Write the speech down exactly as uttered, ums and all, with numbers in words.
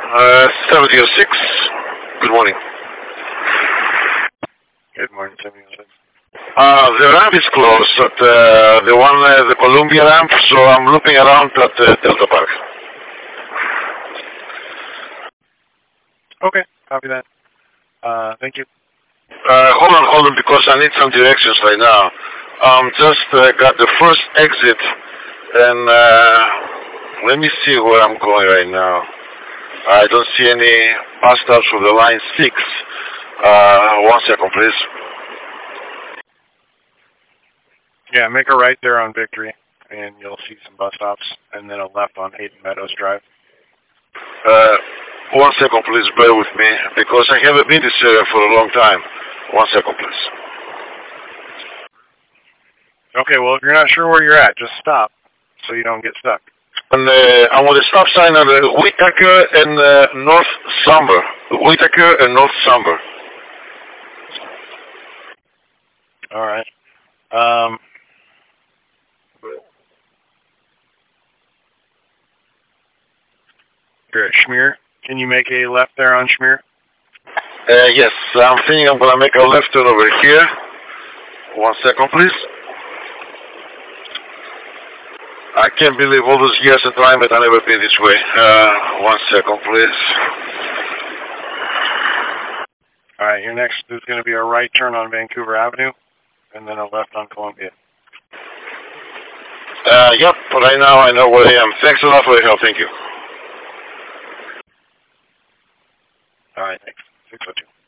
Uh, seventy oh six. Good morning. Good morning, seventy oh six. Uh, the ramp is closed at uh, the one, uh, the Columbia ramp, so I'm looping around at uh, Delta Park. Okay, copy that. Uh, thank you. Uh, hold on, hold on, because I need some directions right now. Um, just uh, got the first exit, and uh, let me see where I'm going right now. I don't see any bus stops for the line six. Uh, one second, please. Yeah, make a right there on Victory, and you'll see some bus stops, and then a left on Hayden Meadows Drive. Uh, one second, please, bear with me, because I haven't been this area for a long time. One second, please. Okay, well, if you're not sure where you're at, just stop so you don't get stuck. And uh, I'm on the stop sign on uh, Whitaker and uh, North Somber. Whitaker and North Somber. All right. Um, you're at Schmier. Can you make a left there on Schmier? Uh, yes, I'm thinking I'm going to make a left turn over here. One second, please. I can't believe all those years of time that I've never been this way. Uh, one second, please. All right, your next is going to be a right turn on Vancouver Avenue, and then a left on Columbia. Uh, yep, right now I know where I am. Thanks a lot for your help. Thank you. All right, thanks. six oh two.